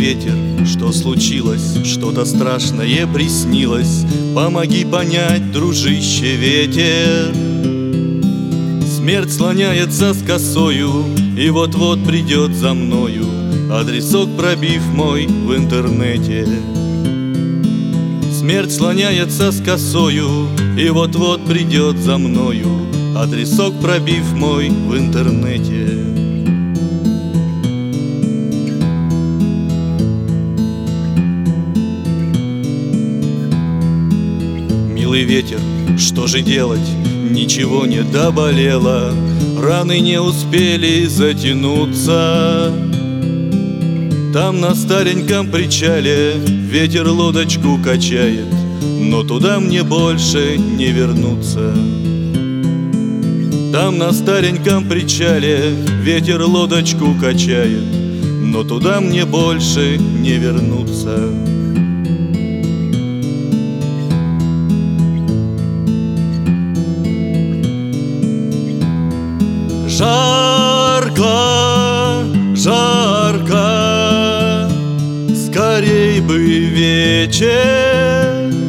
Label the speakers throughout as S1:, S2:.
S1: ветер, что случилось? Что-то страшное приснилось. Помоги понять, дружище, ветер. Смерть слоняется с косою и вот-вот придет за мною, адресок пробив мой в интернете. Смерть слоняется с косою и вот-вот придет за мною, адресок пробив мой в интернете. Милый ветер, что же делать? Ничего не доболело, раны не успели затянуться. Там на стареньком причале ветер лодочку качает, но туда мне больше не вернуться. Там на стареньком причале ветер лодочку качает, но туда мне больше не вернуться. Жарко, жарко, скорей бы вечер.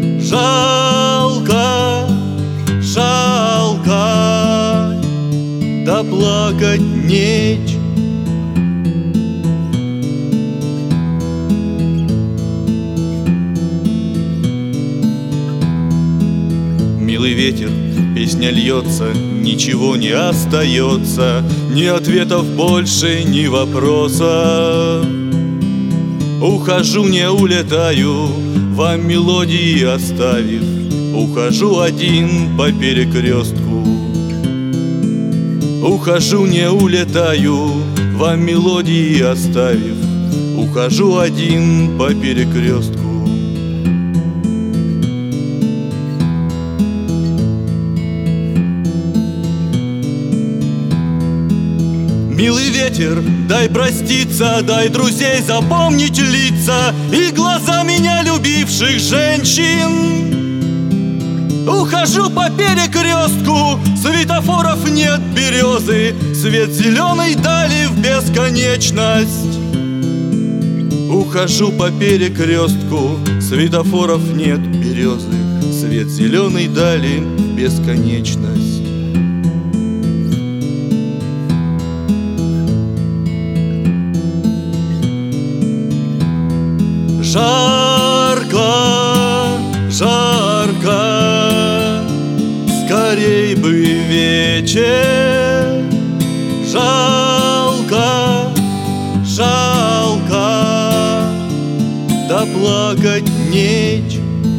S1: Жалко, жалко, да плакать нечего. Милый ветер, песня льется, ничего не остается, ни ответов больше, ни вопросов. Ухожу, не улетаю, вам мелодии оставив, ухожу один по перекрестку. Ухожу, не улетаю, вам мелодии оставив, ухожу один по перекрестку. Милый ветер, дай проститься, дай друзей запомнить лица и глаза меня любивших женщин. Ухожу по перекрестку, светофоров нет, березы, свет зеленой дали в бесконечность. Ухожу по перекрестку, светофоров нет, березы, свет зеленой дали в бесконечность. Жарко, жарко, скорей бы вечер. Жалко, жалко, да плакать нечего.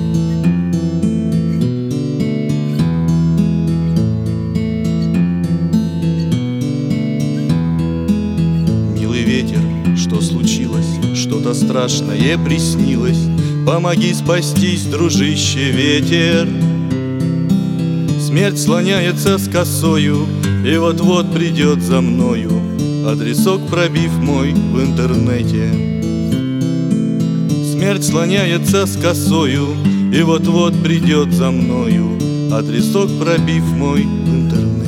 S1: Милый ветер, что случилось? Что-то страшное приснилось. Помоги спастись, дружище, ветер. Смерть слоняется с косою и вот-вот придет за мною, адресок пробив мой в интернете. Смерть слоняется с косою и вот-вот придет за мною, адресок пробив мой в интернете.